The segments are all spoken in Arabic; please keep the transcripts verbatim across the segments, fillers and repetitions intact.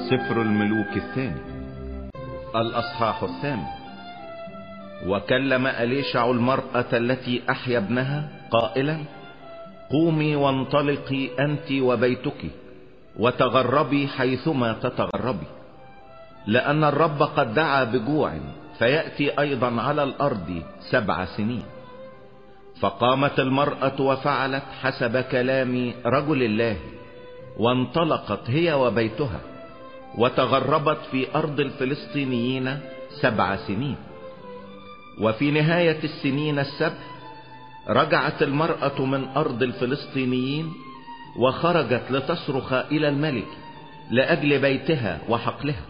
سفر الملوك الثاني الأصحاح الثامن. وكلم أليشع المرأة التي أحيا ابنها قائلا: قومي وانطلقي أنت وبيتك وتغربي حيثما تتغربي، لأن الرب قد دعا بجوع فيأتي أيضا على الأرض سبع سنين. فقامت المرأة وفعلت حسب كلام رجل الله، وانطلقت هي وبيتها وتغربت في أرض الفلسطينيين سبع سنين. وفي نهاية السنين السبع رجعت المرأة من أرض الفلسطينيين وخرجت لتصرخ إلى الملك لأجل بيتها وحقلها.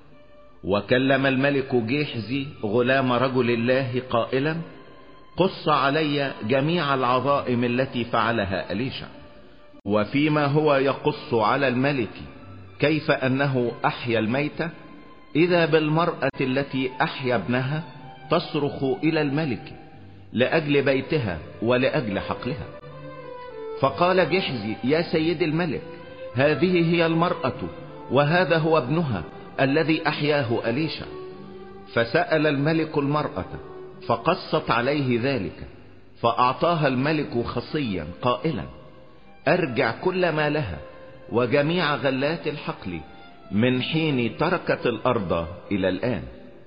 وكلم الملك جيحزي غلام رجل الله قائلا: قص علي جميع العظائم التي فعلها أليشع. وفيما هو يقص على الملك كيف أنه أحيا الميتة، إذا بالمرأة التي أحيا ابنها تصرخ إلى الملك لأجل بيتها ولأجل حقلها. فقال جيحزي: يا سيد الملك، هذه هي المرأة وهذا هو ابنها الذي أحياه أليشع. فسأل الملك المرأة فقصت عليه ذلك، فأعطاها الملك خصيا قائلا: أرجع كل ما لها وجميع غلات الحقل من حين تركت الأرض إلى الآن.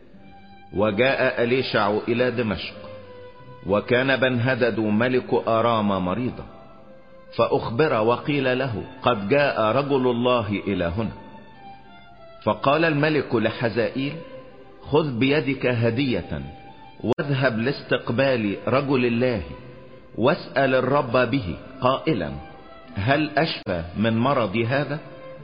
وجاء أليشع إلى دمشق، وكان بنهدد ملك آرام مريضا، فأخبر وقيل له: قد جاء رجل الله إلى هنا. فقال الملك لحزائيل: خذ بيدك هدية واذهب لاستقبال رجل الله، واسأل الرب به قائلا: هل أشفى من مرض هذا؟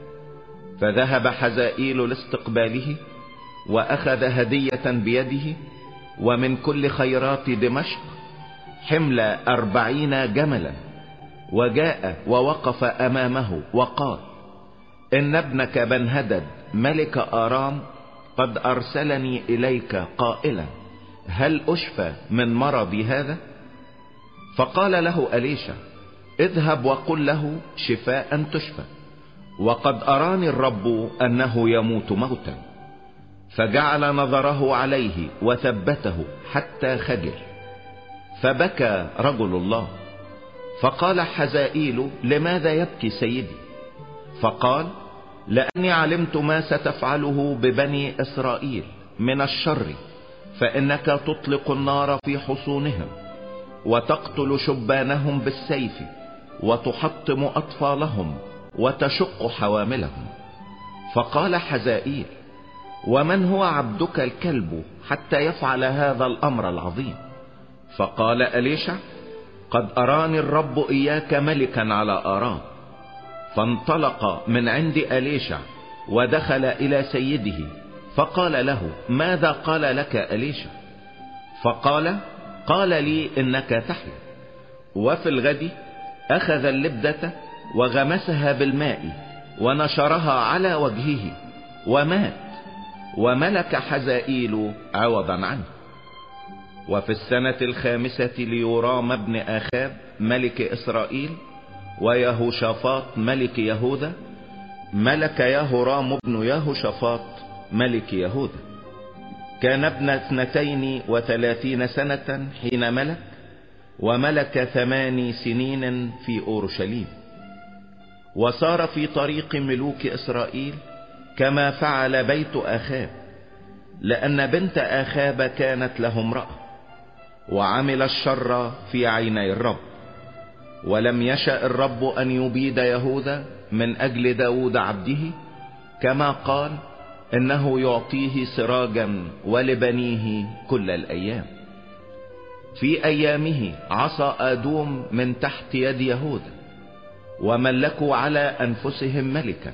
فذهب حزائيل لاستقباله وأخذ هدية بيده، ومن كل خيرات دمشق حمل أربعين جملا، وجاء ووقف أمامه وقال: إن ابنك بنهدد ملك آرام قد أرسلني إليك قائلا: هل أشفى من مرض هذا؟ فقال له أليشع: اذهب وقل له شفاء تشفى، وقد أراني الرب أنه يموت موتا. فجعل نظره عليه وثبته حتى خجل، فبكى رجل الله. فقال حزائيل: لماذا يبكي سيدي؟ فقال: لأني علمت ما ستفعله ببني إسرائيل من الشر، فإنك تطلق النار في حصونهم وتقتل شبانهم بالسيف وتحطم أطفالهم وتشق حواملهم. فقال حزائيل: ومن هو عبدك الكلب حتى يفعل هذا الأمر العظيم؟ فقال أليشع: قد أراني الرب إياك ملكا على آرام. فانطلق من عند أليشع ودخل إلى سيده، فقال له: ماذا قال لك أليشع؟ فقال: قال لي إنك تحيا. وفي الغد أخذ اللبدة وغمسها بالماء ونشرها على وجهه ومات، وملك حزائيل عوضا عنه. وفي السنة الخامسة ليورام ابن آخاب ملك إسرائيل ويهوشافاط ملك يهوذا، ملك يهورام ابن يهوشافاط ملك يهوذا. كان ابن اثنتين وثلاثين سنة حين ملك، وملك ثماني سنين في أورشليم. وصار في طريق ملوك إسرائيل كما فعل بيت آخاب، لأن بنت آخاب كانت له امرأة، وعمل الشر في عيني الرب. ولم يشأ الرب أن يبيد يهوذا من أجل داود عبده، كما قال: إنه يعطيه سراجا ولبنيه كل الأيام. في أيامه عصى آدوم من تحت يد يهوذا، وملكوا على أنفسهم ملكا.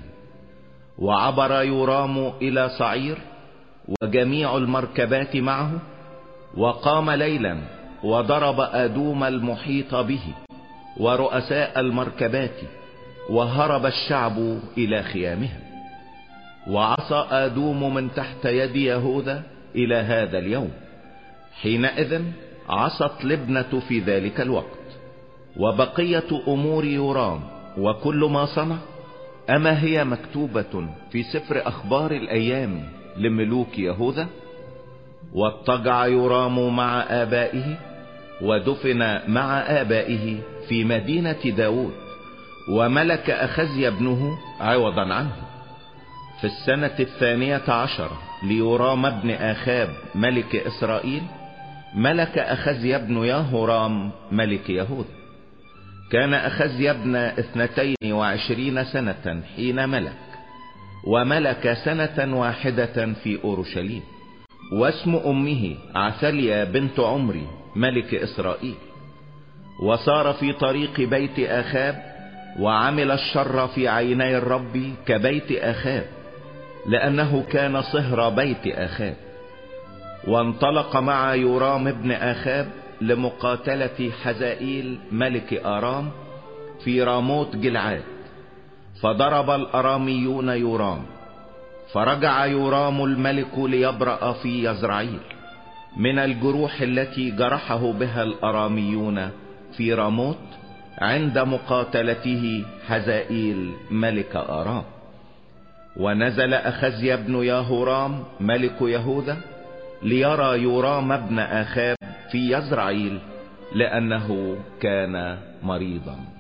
وعبر يورام إلى صعير وجميع المركبات معه، وقام ليلا وضرب آدوم المحيط به ورؤساء المركبات، وهرب الشعب إلى خيامهم. وعصى آدوم من تحت يد يهوذا إلى هذا اليوم. حينئذ عصت لبنة في ذلك الوقت. وبقية أمور يورام وكل ما صنع أما هي مكتوبة في سفر أخبار الأيام لملوك يهوذا؟ واضطجع يورام مع آبائه ودفن مع آبائه في مدينة داود، وملك أخزيا ابنه عوضا عنه. في السنة الثانية عشر ليورام ابن آخاب ملك إسرائيل ملك أخزيا ابن يهورام ملك يهوذا. كان أخزيا ابن اثنتين وعشرين سنة حين ملك، وملك سنة واحدة في أورشليم. واسم أمه عثاليا بنت عمري ملك إسرائيل. وصار في طريق بيت آخاب، وعمل الشر في عيني الرب كبيت آخاب، لأنه كان صهر بيت آخاب. وانطلق مع يورام ابن آخاب لمقاتلة حزائيل ملك آرام في راموت جلعاد، فضرب الأراميون يورام. فرجع يورام الملك ليبرأ في يزرعيل من الجروح التي جرحه بها الأراميون في راموت عند مقاتلته حزائيل ملك آرام. ونزل أخزيا بن يهورام ملك يهوذا ليرى يورام ابن آخاب في يزرعيل، لأنه كان مريضا.